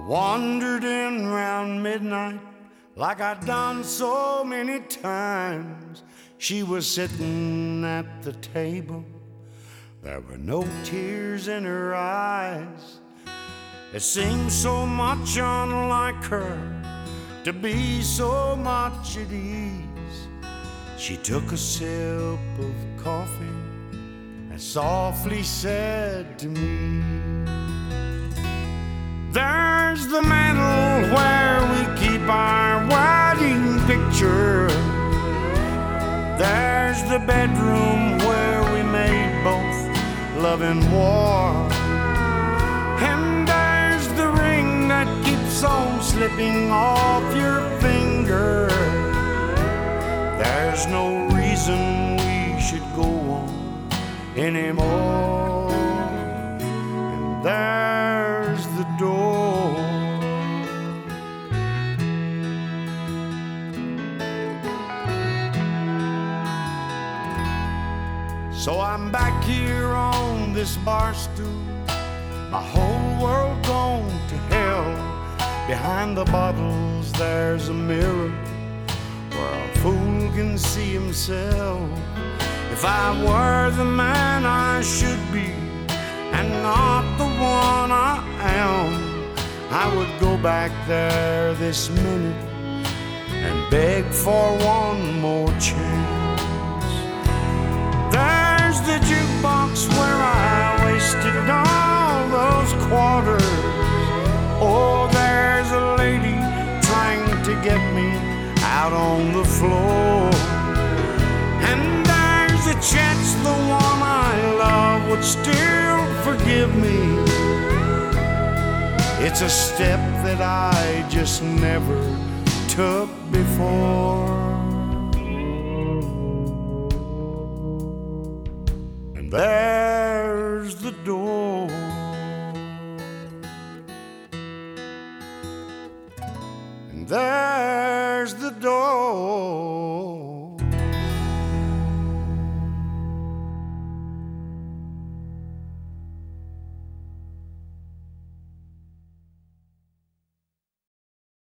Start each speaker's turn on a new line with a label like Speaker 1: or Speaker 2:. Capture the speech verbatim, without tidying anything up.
Speaker 1: wandered in round midnight like I'd done so many times. She was sitting at the table, there were no tears in her eyes. It seemed so much unlike her to be so much at ease. She took a sip of coffee and softly said to me, "There's the mantel where we keep our wedding picture. There's the bedroom where we made both love and war. And there's the ring that keeps on slipping off your finger. There's no reason we should go on anymore. And there's the door." So I'm back here on this bar stool, my whole world gone to hell. Behind the bottles there's a mirror where a fool can see himself. If I were the man I should be and not the one I am, I would go back there this minute and beg for one more chance. There's the jukebox where I wasted all those quarters. Oh, there's a lady trying to get me out on the floor. And there's a chance the one I love would still forgive me. It's a step that I just never took before. And there's the door. And there's the door.